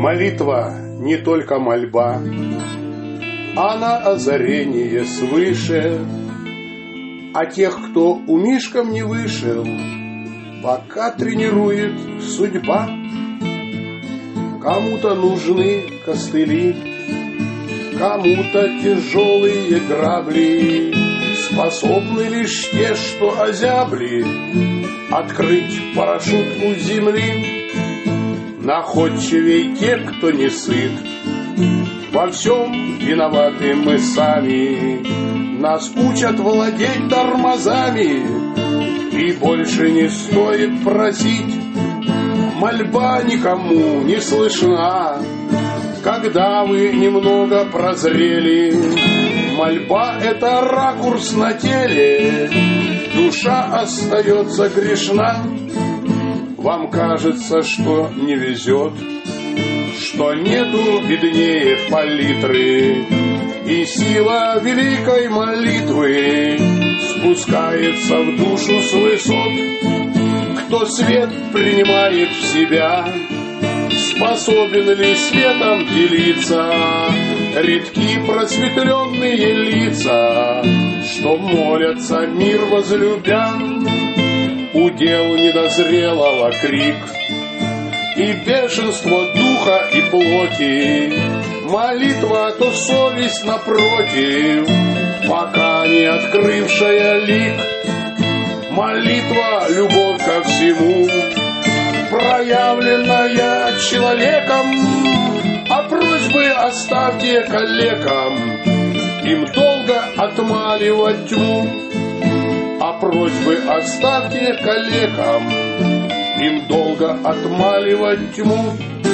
Молитва не только мольба, она озарение свыше. А тех, кто умишком не вышел, пока тренирует судьба. Кому-то нужны костыли, кому-то тяжелые грабли. Способны лишь те, что озябли, открыть парашют у земли. Находчивей те, кто не сыт. Во всем виноваты мы сами. Нас учат владеть тормозами, и больше не стоит просить. Мольба никому не слышна, когда вы немного прозрели. Мольба — это ракурс на теле, душа остается грешна. Вам кажется, что не везет, что нету беднее палитры, и сила великой молитвы спускается в душу с высот. Кто свет принимает в себя, способен ли светом делиться? Редки просветленные лица, что молятся мир возлюбя. Удел недозрелого крик и бешенство духа и плоти. Молитва, то совесть напротив, пока не открывшая лик. Молитва — любовь ко всему, проявленная человеком. А просьбы оставьте калекам, им долго отмаливать тьму. А просьбы оставьте калекам, им долго отмаливать тьму.